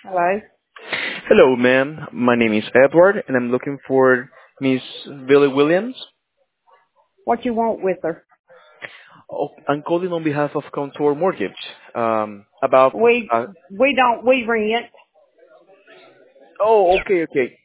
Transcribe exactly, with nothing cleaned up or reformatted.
Hello. Hello, ma'am. My name is Edward, and I'm looking for Miss Billy Williams. What you want with her? Oh, I'm calling on behalf of Contour Mortgage. Um, about. We Uh, we don't we rent. oh, okay, okay.